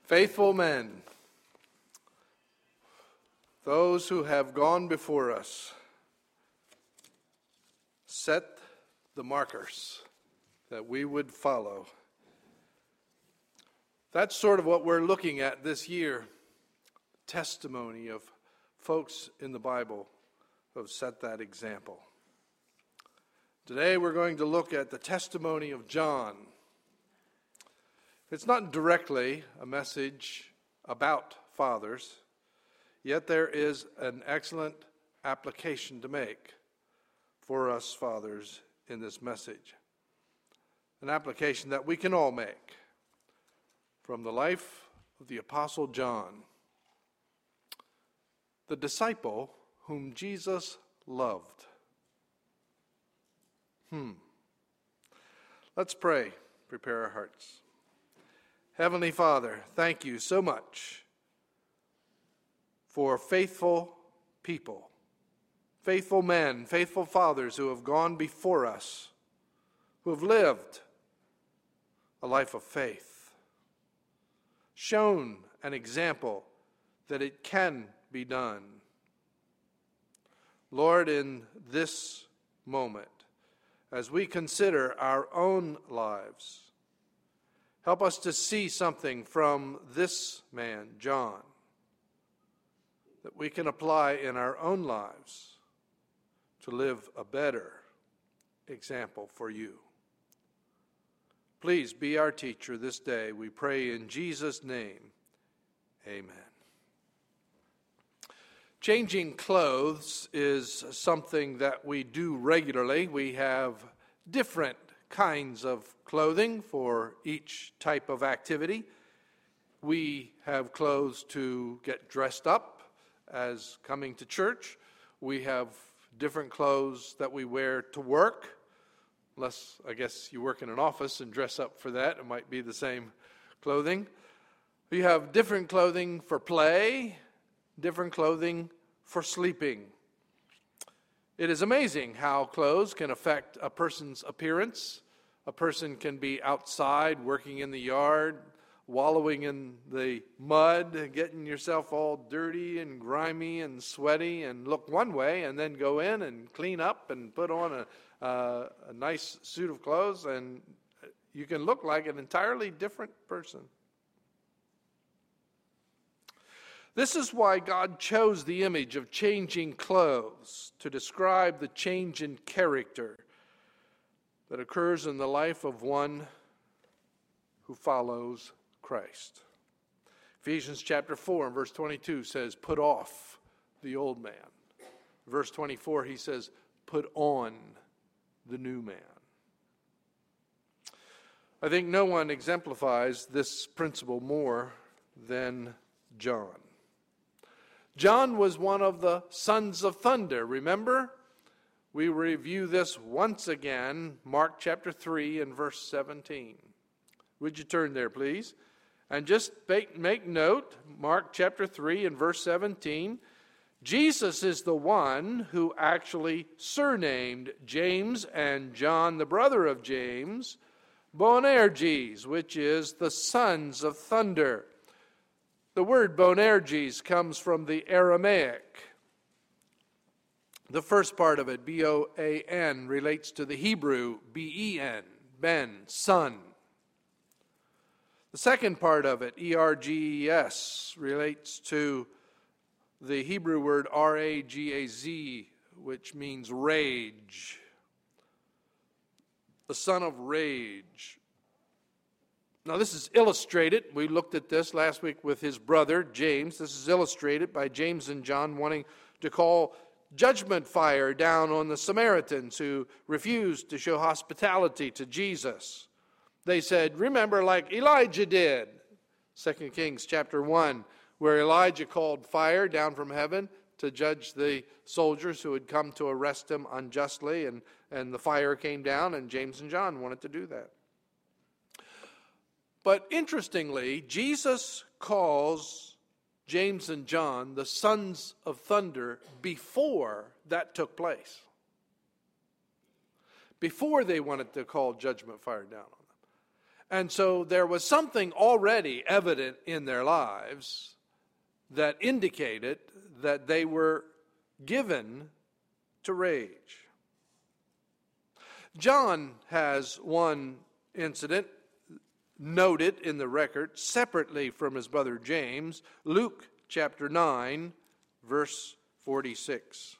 Faithful men, those who have gone before us, set the markers that we would follow. That's sort of what we're looking at this year. Testimony of folks in the Bible who have set that example. Today we're going to look at the testimony of John. It's not directly a message about fathers, yet there is an excellent application to make for us fathers in this message. An application that we can all make from the life of the Apostle John, the disciple whom Jesus loved. Let's pray, prepare our hearts. Heavenly Father, thank you so much for faithful people, faithful men, faithful fathers who have gone before us, who have lived a life of faith, shown an example that it can be done. Lord, in this moment, as we consider our own lives, help us to see something from this man, John, that we can apply in our own lives to live a better example for you. Please be our teacher this day, we pray in Jesus' name. Amen. Changing clothes is something that we do regularly. We have different kinds of clothing for each type of activity. We have clothes to get dressed up as coming to church. We have different clothes that we wear to work. Unless, I guess, you work in an office and dress up for that. It might be the same clothing. We have different clothing for play, different clothing for sleeping. It is amazing how clothes can affect a person's appearance. A person can be outside working in the yard, wallowing in the mud, getting yourself all dirty and grimy and sweaty and look one way, and then go in and clean up and put on a nice suit of clothes, and you can look like an entirely different person. This is why God chose the image of changing clothes to describe the change in character that occurs in the life of one who follows Christ. Ephesians chapter 4 and verse 22 says, put off the old man. Verse 24, he says, put on the new man. I think no one exemplifies this principle more than John. John was one of the sons of thunder, remember? We review this once again, Mark chapter 3 and verse 17. Would you turn there, please? And just make note, Mark chapter 3 and verse 17, Jesus is the one who actually surnamed James and John, the brother of James, Boanerges, which is the sons of thunder. The word Boanerges comes from the Aramaic. The first part of it, B-O-A-N, relates to the Hebrew, B-E-N, Ben, son. The second part of it, E-R-G-E-S, relates to the Hebrew word R-A-G-A-Z, which means rage. The son of rage. Now this is illustrated. We looked at this last week with his brother, James. This is illustrated by James and John wanting to call judgment fire down on the Samaritans who refused to show hospitality to Jesus. They said, remember, like Elijah did, 2 Kings chapter 1, where Elijah called fire down from heaven to judge the soldiers who had come to arrest him unjustly, and the fire came down, and James and John wanted to do that. But interestingly, Jesus calls James and John the sons of thunder before that took place. Before they wanted to call judgment fire down on them. And so there was something already evident in their lives that indicated that they were given to rage. John has one incident noted in the record separately from his brother James. Luke chapter 9, verse 46.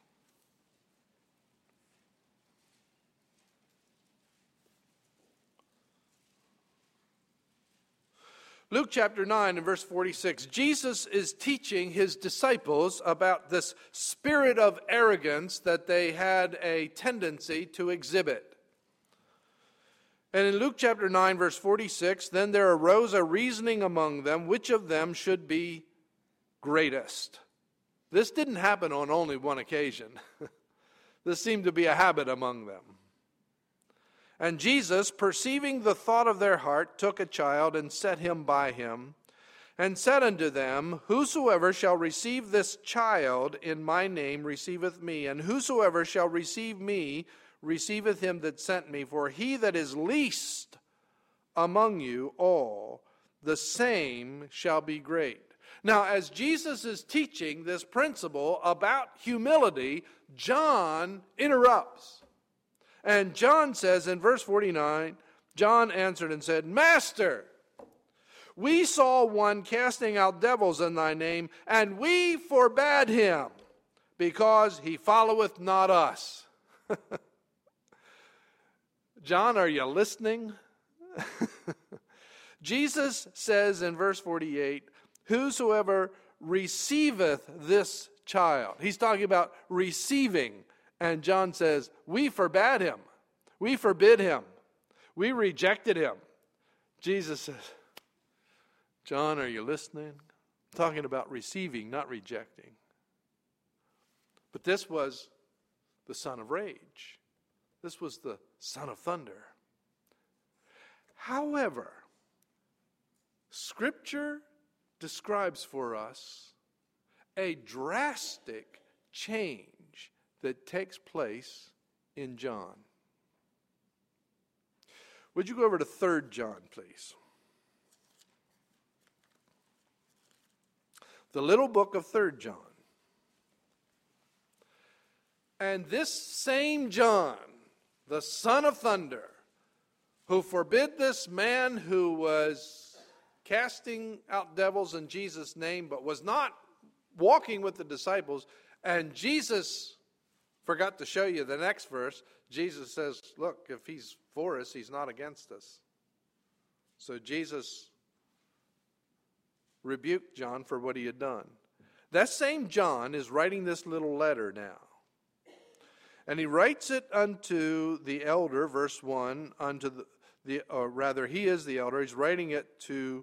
Luke chapter 9 and verse 46, Jesus is teaching his disciples about this spirit of arrogance that they had a tendency to exhibit. And in Luke chapter 9 verse 46, then there arose a reasoning among them, which of them should be greatest. This didn't happen on only one occasion. This seemed to be a habit among them. And Jesus, perceiving the thought of their heart, took a child and set him by him, and said unto them, whosoever shall receive this child in my name receiveth me, and whosoever shall receive me receiveth him that sent me. For he that is least among you all, the same shall be great. Now, as Jesus is teaching this principle about humility, John interrupts. And John says in verse 49, John answered and said, Master, we saw one casting out devils in thy name, and we forbade him, because he followeth not us. John, are you listening? Jesus says in verse 48, whosoever receiveth this child. He's talking about receiving. And John says, we forbade him. We forbid him. We rejected him. Jesus says, John, are you listening? I'm talking about receiving, not rejecting. But this was the son of rage. This was the son of thunder. However, Scripture describes for us a drastic change that takes place in John. Would you go over to 3 John, please? The little book of 3 John. And this same John, the son of thunder, who forbid this man who was casting out devils in Jesus' name, but was not walking with the disciples, and Jesus forgot to show you the next verse. Jesus says, look, if he's for us, he's not against us. So Jesus rebuked John for what he had done. That same John is writing this little letter now. And he writes it unto the elder, verse 1, unto or rather, he is the elder. He's writing it to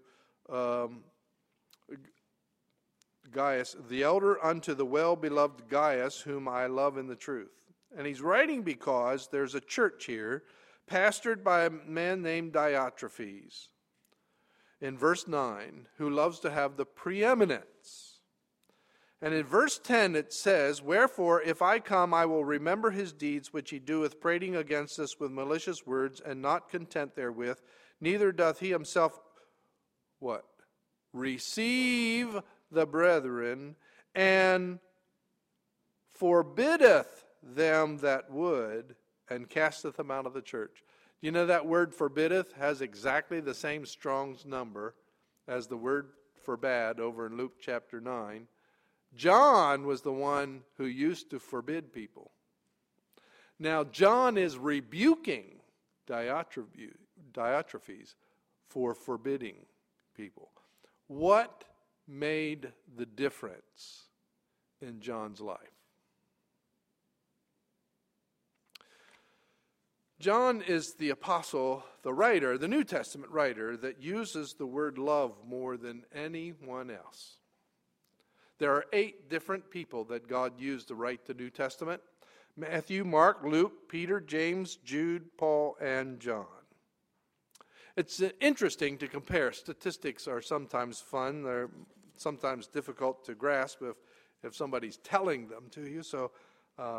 Gaius, the elder unto the well-beloved Gaius, whom I love in the truth. And he's writing because there's a church here, pastored by a man named Diotrephes, in verse 9, who loves to have the preeminence. And in verse 10 it says, wherefore, if I come, I will remember his deeds which he doeth, prating against us with malicious words, and not content therewith, neither doth he himself, what? Receive the brethren, and forbiddeth them that would, and casteth them out of the church. You know that word forbiddeth has exactly the same Strong's number as the word forbade over in Luke chapter 9. John was the one who used to forbid people. Now John is rebuking Diotrephes for forbidding people. What made the difference in John's life? John is the apostle, the writer, the New Testament writer, that uses the word love more than anyone else. There are 8 different people that God used to write the New Testament: Matthew, Mark, Luke, Peter, James, Jude, Paul, and John. It's interesting to compare. Statistics are sometimes fun. They're sometimes difficult to grasp if somebody's telling them to you. So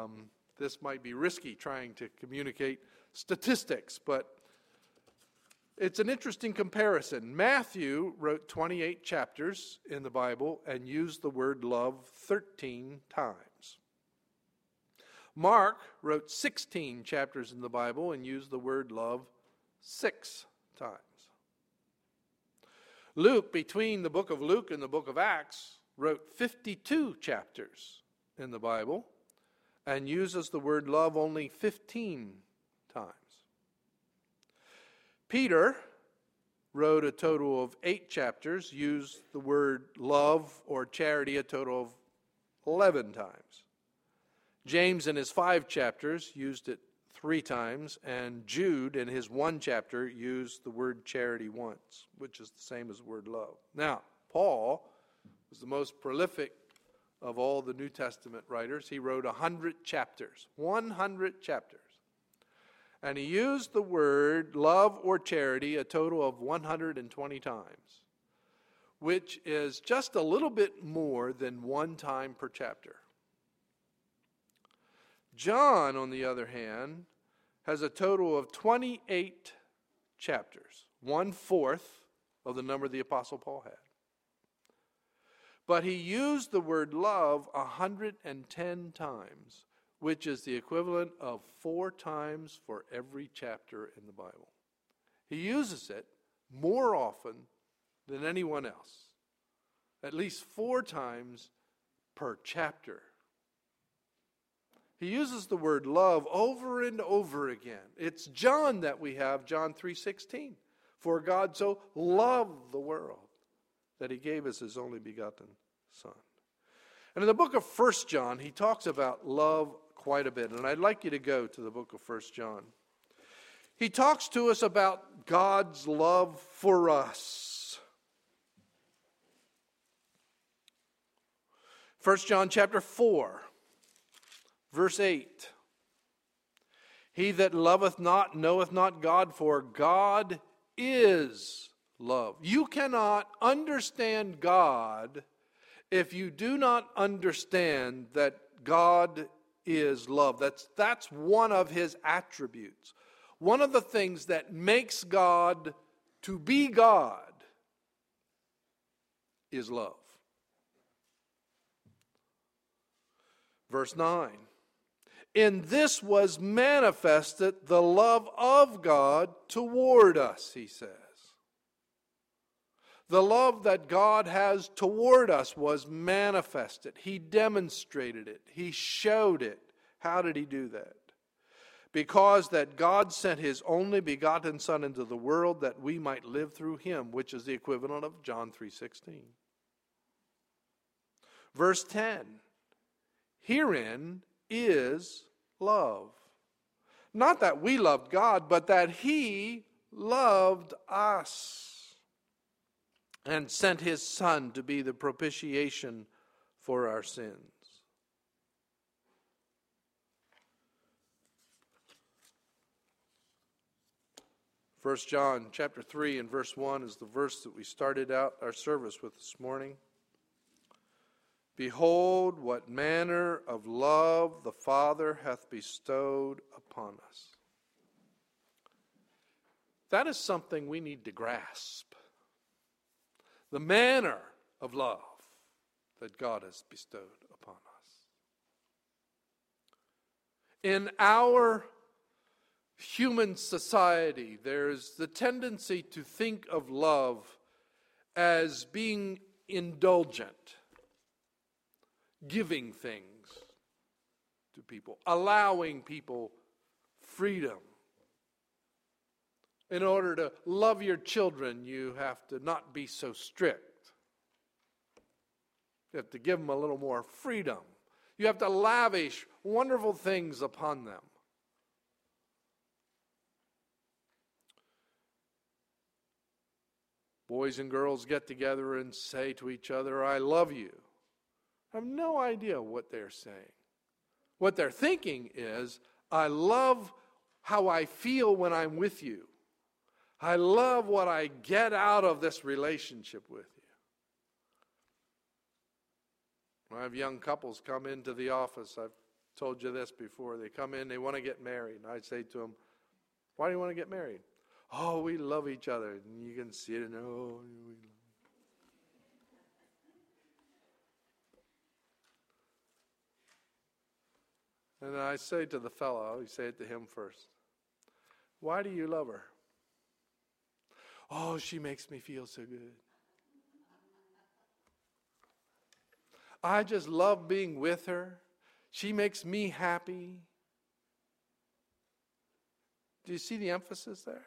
this might be risky trying to communicate statistics. But It's an interesting comparison. Matthew wrote 28 chapters in the Bible and used the word love 13 times. Mark wrote 16 chapters in the Bible and used the word love 6 times. Luke, between the book of Luke and the book of Acts, wrote 52 chapters in the Bible and uses the word love only 15 times. Peter wrote a total of 8 chapters, used the word love or charity a total of 11 times. James in his 5 chapters used it 3 times, and Jude in his 1 chapter used the word charity once, which is the same as the word love. Now, Paul was the most prolific of all the New Testament writers. He wrote 100 chapters, 100 chapters. And he used the word love or charity a total of 120 times, which is just a little bit more than 1 time per chapter. John, on the other hand, has a total of 28 chapters, 1/4 of the number the Apostle Paul had. But he used the word love 110 times, which is the equivalent of 4 times for every chapter in the Bible. He uses it more often than anyone else, at least 4 times per chapter. He uses the word love over and over again. It's John that we have, John 3:16. For God so loved the world that he gave us his only begotten Son. And in the book of 1 John, he talks about love quite a bit. And I'd like you to go to the book of 1 John. He talks to us about God's love for us. 1 John chapter 4, verse 8. He that loveth not knoweth not God, for God is love. You cannot understand God if you do not understand that God is love. That's one of his attributes. One of the things that makes God to be God is love. Verse 9. In this was manifested the love of God toward us, he says. The love that God has toward us was manifested. He demonstrated it. He showed it. How did he do that? Because that God sent his only begotten Son into the world that we might live through him, which is the equivalent of John 3:16. Verse 10. Herein is love. Not that we loved God, but that he loved us and sent his Son to be the propitiation for our sins. First John chapter 3 and verse 1 is the verse that we started out our service with this morning. Behold, what manner of love the Father hath bestowed upon us. That is something we need to grasp. The manner of love that God has bestowed upon us. In our human society, there's the tendency to think of love as being indulgent, giving things to people, allowing people freedom. In order to love your children, you have to not be so strict. You have to give them a little more freedom. You have to lavish wonderful things upon them. Boys and girls get together and say to each other, I love you. I have no idea what they're saying. What they're thinking is, I love how I feel when I'm with you. I love what I get out of this relationship with you. When I have young couples come into the office, I've told you this before, they come in, they want to get married. And I say to them, why do you want to get married? Oh, we love each other. And you can see it in there. Oh, we love. And I say to the fellow, you say it to him first. Why do you love her? Oh, she makes me feel so good. I just love being with her. She makes me happy. Do you see the emphasis there?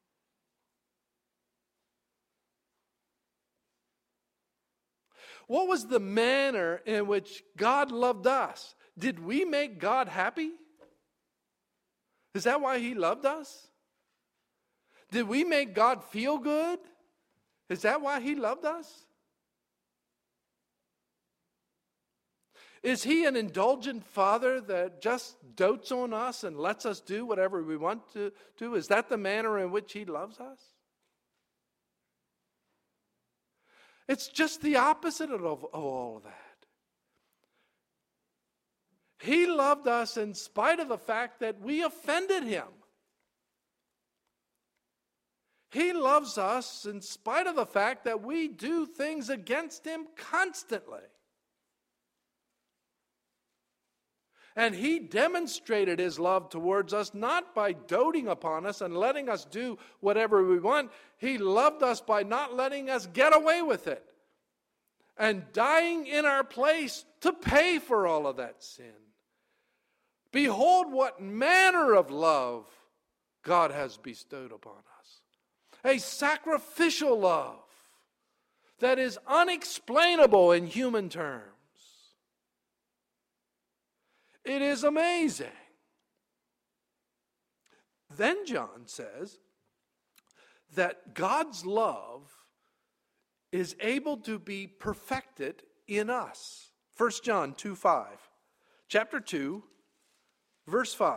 What was the manner in which God loved us? Did we make God happy? Is that why He loved us? Did we make God feel good? Is that why He loved us? Is He an indulgent Father that just dotes on us and lets us do whatever we want to do? Is that the manner in which He loves us? It's just the opposite of all of that. He loved us in spite of the fact that we offended Him. He loves us in spite of the fact that we do things against Him constantly. And He demonstrated His love towards us not by doting upon us and letting us do whatever we want. He loved us by not letting us get away with it and dying in our place to pay for all of that sin. Behold what manner of love God has bestowed upon us. A sacrificial love that is unexplainable in human terms. It is amazing. Then John says that God's love is able to be perfected in us. 1 John 2:5. Chapter 2, verse 5.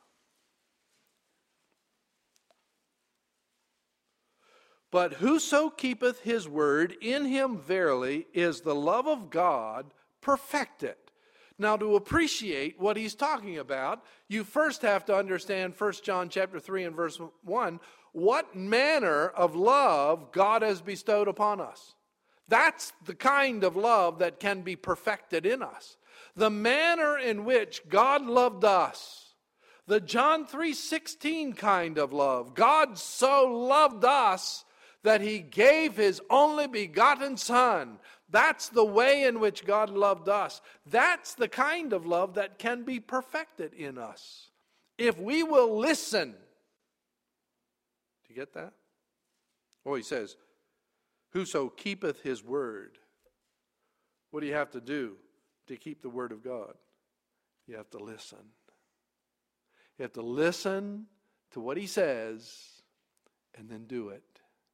But whoso keepeth his word, in him verily is the love of God perfected. Now, to appreciate what he's talking about, you first have to understand 1 John chapter 3 and verse 1, what manner of love God has bestowed upon us. That's the kind of love that can be perfected in us. The manner in which God loved us. The John 3:16 kind of love. God so loved us that He gave His only begotten Son. That's the way in which God loved us. That's the kind of love that can be perfected in us. If we will listen. Do you get that? Oh, he says, whoso keepeth his word. What do you have to do to keep the word of God? You have to listen. You have to listen to what He says and then do it.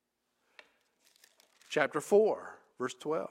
Chapter 4, verse 12.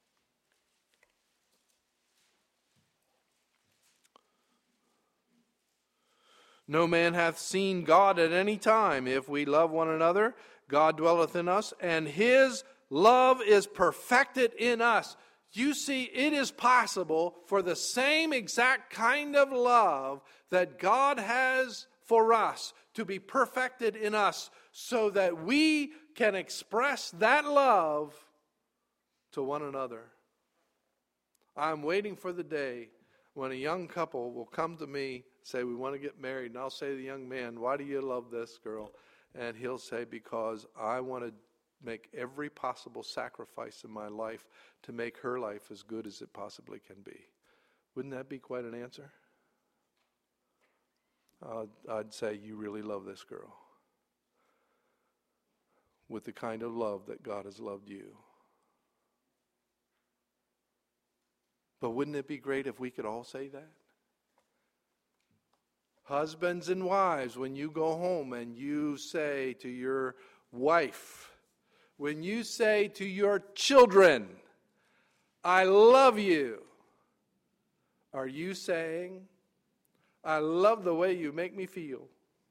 No man hath seen God at any time. If we love one another, God dwelleth in us, and His love is perfected in us. You see, it is possible for the same exact kind of love that God has for us to be perfected in us so that we can express that love to one another. I'm waiting for the day when a young couple will come to me, say, we want to get married, and I'll say to the young man, why do you love this girl? And he'll say, because I want to make every possible sacrifice in my life to make her life as good as it possibly can be. Wouldn't that be quite an answer? I'd say, you really love this girl with the kind of love that God has loved you. But wouldn't it be great if we could all say that? Husbands and wives, when you go home and you say to your wife, when you say to your children, I love you, are you saying, I love the way you make me feel?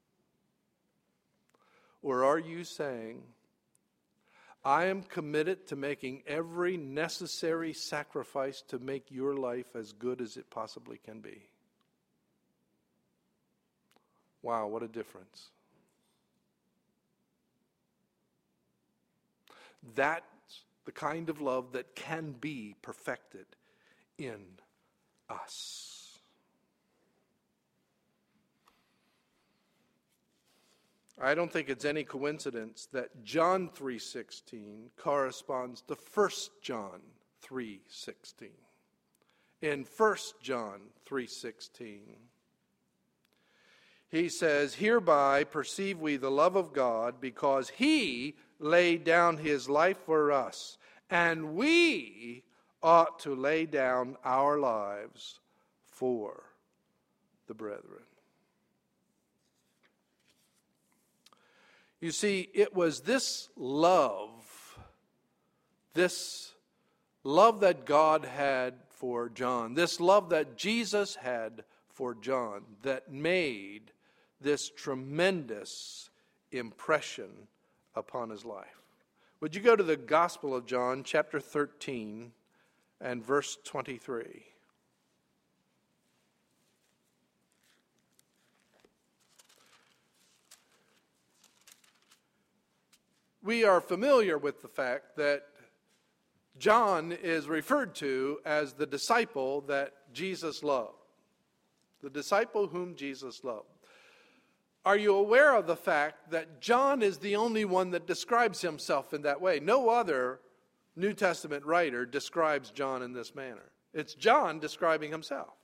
Or are you saying, I am committed to making every necessary sacrifice to make your life as good as it possibly can be? Wow, what a difference. That's the kind of love that can be perfected in us. I don't think it's any coincidence that John 3:16 corresponds to 1 John 3:16. In 1 John 3:16, he says, "Hereby perceive we the love of God, because he laid down his life for us, and we ought to lay down our lives for the brethren." You see, it was this love that God had for John, this love that Jesus had for John, that made this tremendous impression upon his life. Would you go to the Gospel of John, chapter 13, and verse 23. We are familiar with the fact that John is referred to as the disciple that Jesus loved. The disciple whom Jesus loved. Are you aware of the fact that John is the only one that describes himself in that way? No other New Testament writer describes John in this manner. It's John describing himself.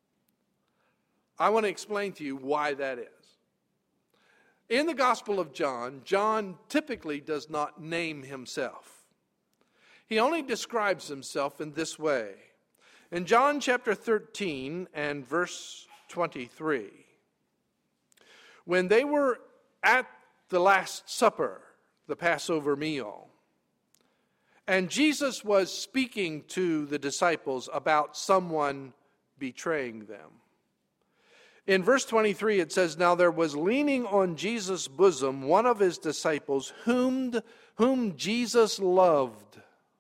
I want to explain to you why that is. In the Gospel of John, John typically does not name himself. He only describes himself in this way. In John chapter 13 and verse 23, when they were at the Last Supper, the Passover meal, and Jesus was speaking to the disciples about someone betraying them. In verse 23 it says, "Now there was leaning on Jesus' bosom one of his disciples whom Jesus loved."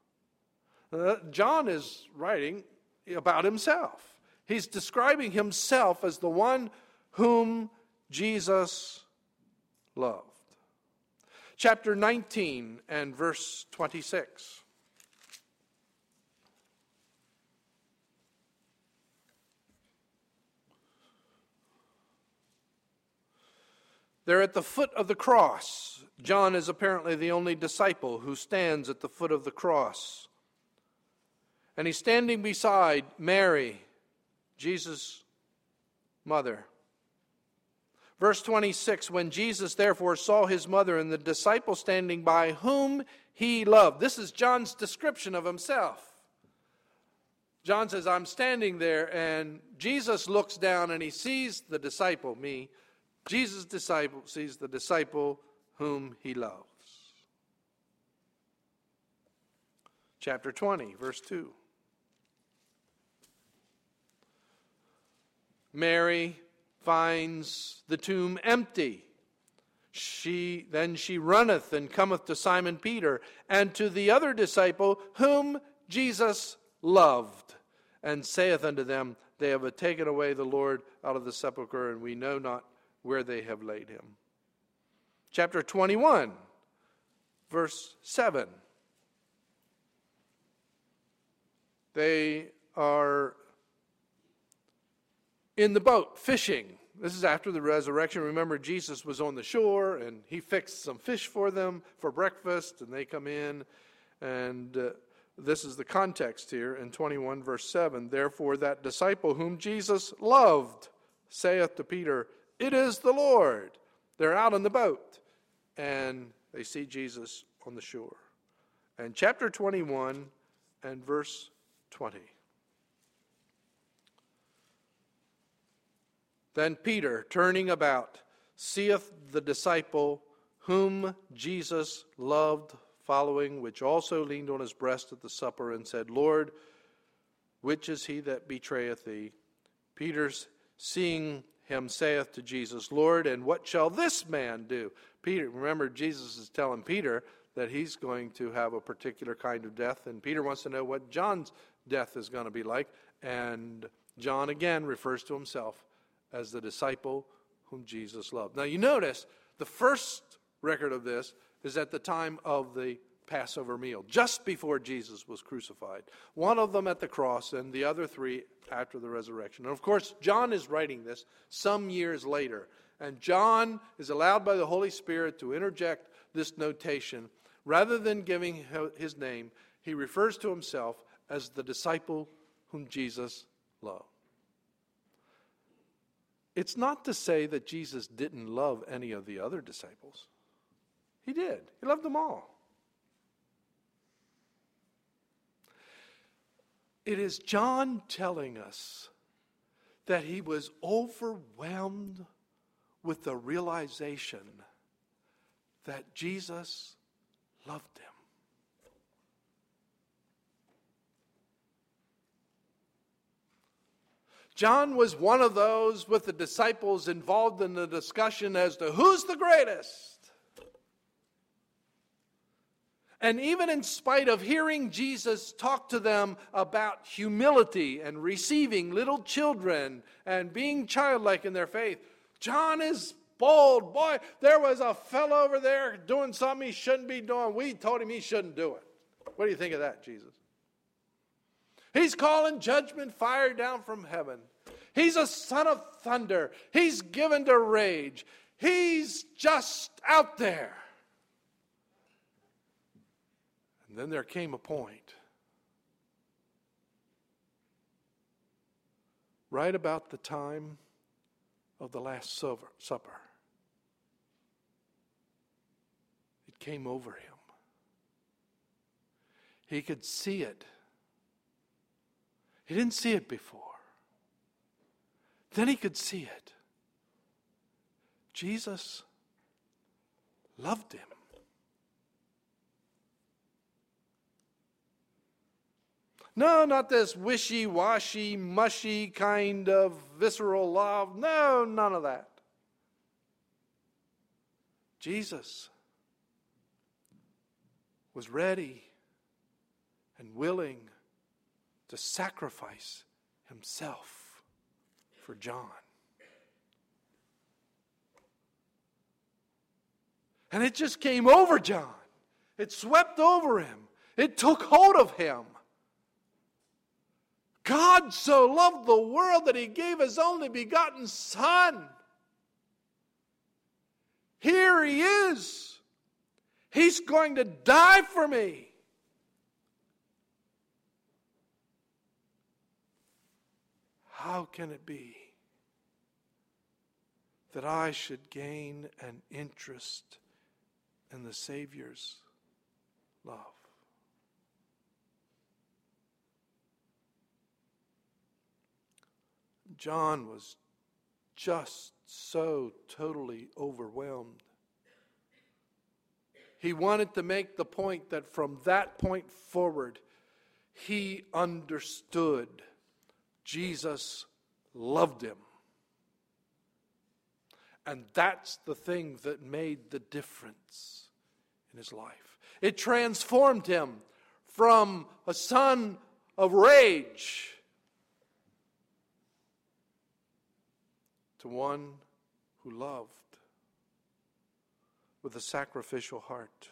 John is writing about himself. He's describing himself as the one whom Jesus loved. Chapter 19 and verse 26. They're at the foot of the cross. John is apparently the only disciple who stands at the foot of the cross. And he's standing beside Mary, Jesus' mother. Verse 26, "When Jesus therefore saw his mother and the disciple standing by whom he loved." This is John's description of himself. John says, "I'm standing there," and Jesus looks down and he sees the disciple, me. Jesus' disciple sees the disciple whom he loves. Chapter 20, verse 2. Mary finds the tomb empty. Then she runneth and cometh to Simon Peter and to the other disciple whom Jesus loved, and saith unto them, They have taken away the Lord out of the sepulchre, and we know not where they have laid him. Chapter 21, verse 7. They are in the boat fishing. This is after the resurrection. Remember, Jesus was on the shore and he fixed some fish for them for breakfast, and they come in, and this is the context here in 21 verse 7. Therefore that disciple whom Jesus loved saith to Peter, It is the Lord. They're out on the boat and they see Jesus on the shore. And chapter 21 and verse 20. Then Peter, turning about, seeth the disciple whom Jesus loved following, which also leaned on his breast at the supper, and said, Lord, which is he that betrayeth thee? Peter, seeing him, saith to Jesus, Lord, and what shall this man do? Peter, remember, Jesus is telling Peter that he's going to have a particular kind of death, and Peter wants to know what John's death is going to be like, and John again refers to himself as the disciple whom Jesus loved. Now you notice the first record of this is at the time of the Passover meal, just before Jesus was crucified. One of them at the cross and the other three after the resurrection. And of course, John is writing this some years later. And John is allowed by the Holy Spirit to interject this notation. Rather than giving his name, he refers to himself as the disciple whom Jesus loved. It's not to say that Jesus didn't love any of the other disciples. He did. He loved them all. It is John telling us that he was overwhelmed with the realization that Jesus loved him. John was one of those with the disciples involved in the discussion as to who's the greatest. And even in spite of hearing Jesus talk to them about humility and receiving little children and being childlike in their faith, John is bold. Boy, there was a fellow over there doing something he shouldn't be doing. We told him he shouldn't do it. What do you think of that, Jesus? He's calling judgment fire down from heaven. He's a son of thunder. He's given to rage. He's just out there. And then there came a point, right about the time of the Last Supper. It came over him. He could see it. He didn't see it before. Then he could see it. Jesus loved him. No, not this wishy-washy, mushy kind of visceral love. No, none of that. Jesus was ready and willing to sacrifice himself for John. And it just came over John. It swept over him. It took hold of him. God so loved the world that he gave his only begotten Son. Here he is. He's going to die for me. How can it be that I should gain an interest in the Savior's love? John was just so totally overwhelmed. He wanted to make the point that from that point forward, he understood Jesus loved him. And that's the thing that made the difference in his life. It transformed him from a son of rage to one who loved with a sacrificial heart.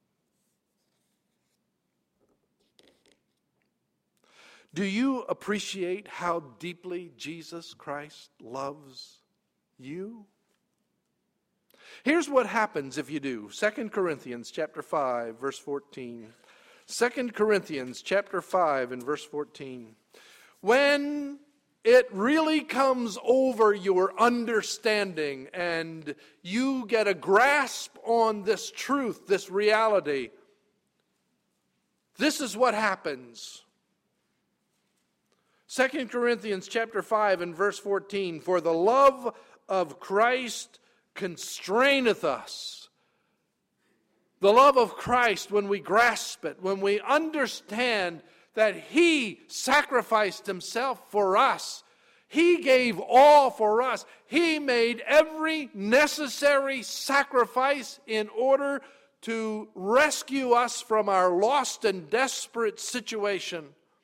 Do you appreciate how deeply Jesus Christ loves you? Here's what happens if you do. 2 Corinthians chapter 5, verse 14. 2 Corinthians chapter 5 and verse 14. When it really comes over your understanding and you get a grasp on this truth, this reality, this is what happens. 2 Corinthians chapter 5 and verse 14. For the love of Christ constraineth us. The love of Christ, when we grasp it, when we understand that he sacrificed himself for us. He gave all for us. He made every necessary sacrifice in order to rescue us from our lost and desperate situation.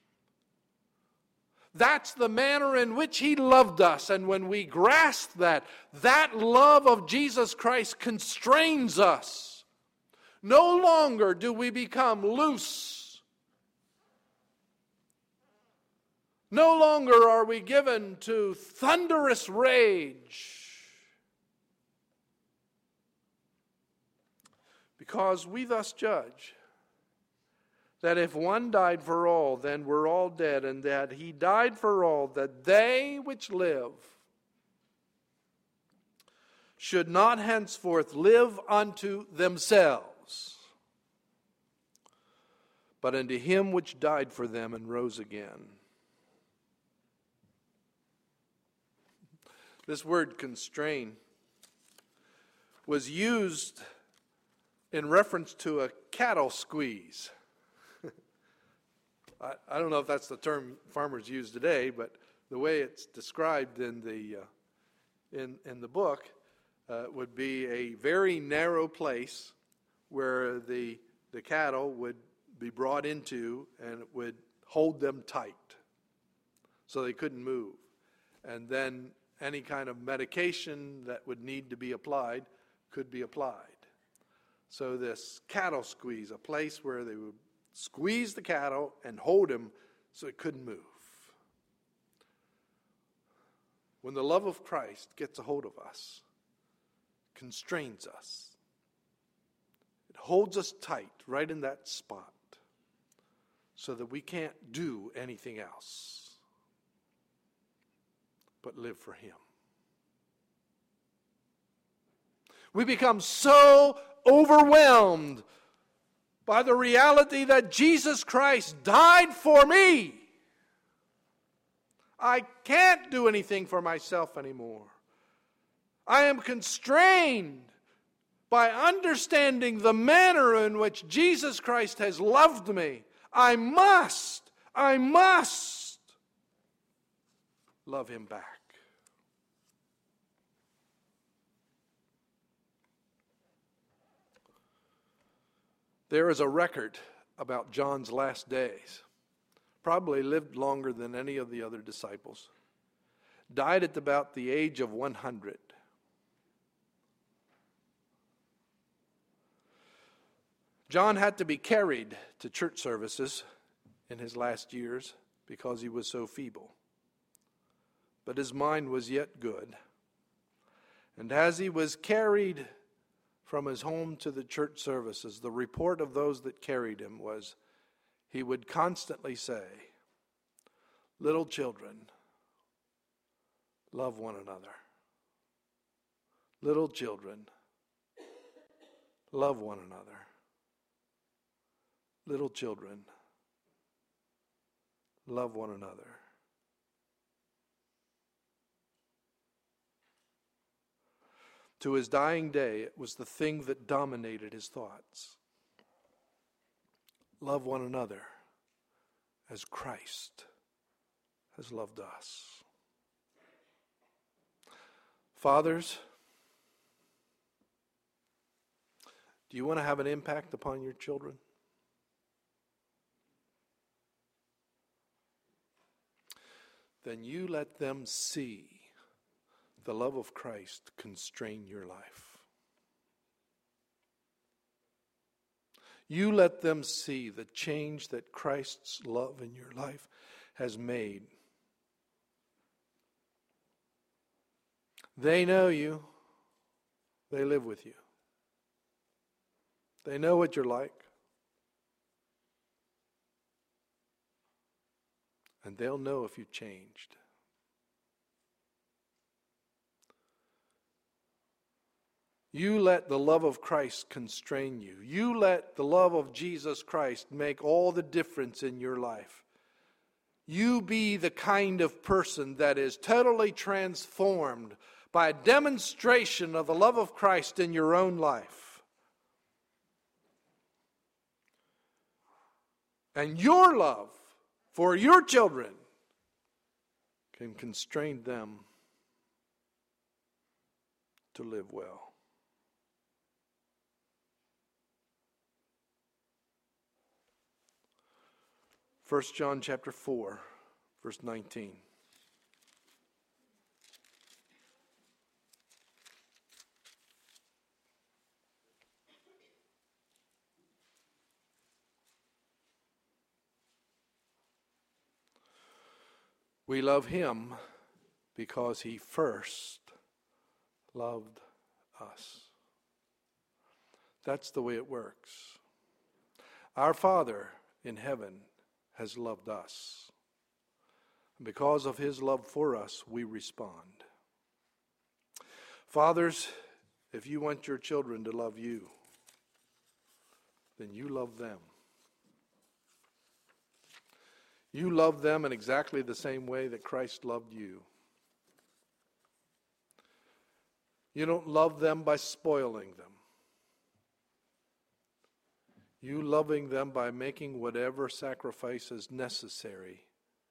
That's the manner in which he loved us. And when we grasp that, that love of Jesus Christ constrains us. No longer do we become loose. No longer are we given to thunderous rage. Because we thus judge that if one died for all, then we're all dead, and that he died for all, that they which live should not henceforth live unto themselves, but unto him which died for them and rose again. This word constrain was used in reference to a cattle squeeze. I don't know if that's the term farmers use today, but the way it's described in the book would be a very narrow place where the cattle would be brought into, and it would hold them tight so they couldn't move. And then any kind of medication that would need to be applied could be applied. So this cattle squeeze, a place where they would squeeze the cattle and hold him so it couldn't move. When the love of Christ gets a hold of us, constrains us, it holds us tight right in that spot so that we can't do anything else but live for him. We become so overwhelmed by the reality that Jesus Christ died for me. I can't do anything for myself anymore. I am constrained by understanding the manner in which Jesus Christ has loved me. I must love him back. There is a record about John's last days. Probably lived longer than any of the other disciples. Died at about the age of 100. John had to be carried to church services in his last years because he was so feeble. But his mind was yet good. And as he was carried from his home to the church services, the report of those that carried him was he would constantly say, "Little children, love one another. Little children, love one another. Little children, love one another." To his dying day, it was the thing that dominated his thoughts. Love one another as Christ has loved us. Fathers, do you want to have an impact upon your children? Then you let them see the love of Christ constrain your life. You let them see the change that Christ's love in your life has made. They know you. They live with you. They know what you're like. And they'll know if you changed. You let the love of Christ constrain you. You let the love of Jesus Christ make all the difference in your life. You be the kind of person that is totally transformed by a demonstration of the love of Christ in your own life. And your love for your children can constrain them to live well. 1 John chapter 4, verse 19. We love him because he first loved us. That's the way it works. Our Father in heaven has loved us. Because of his love for us, we respond. Fathers, if you want your children to love you, then you love them. You love them in exactly the same way that Christ loved you. You don't love them by spoiling them. You loving them by making whatever sacrifice is necessary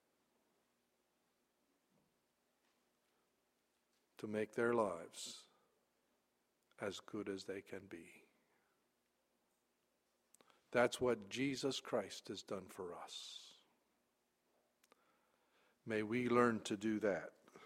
to make their lives as good as they can be. That's what Jesus Christ has done for us. May we learn to do that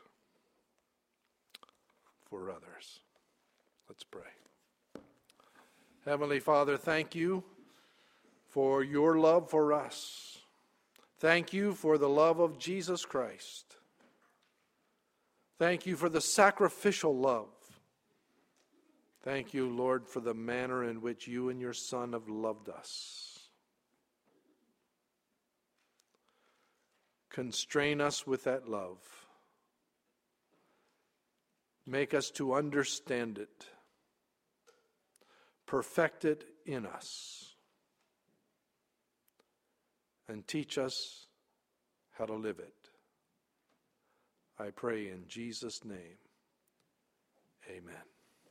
for others. Let's pray. Heavenly Father, thank you for your love for us. Thank you for the love of Jesus Christ. Thank you for the sacrificial love. Thank you, Lord, for the manner in which you and your Son have loved us. Constrain us with that love. Make us to understand it. Perfect it in us. And teach us how to live it. I pray in Jesus' name. Amen.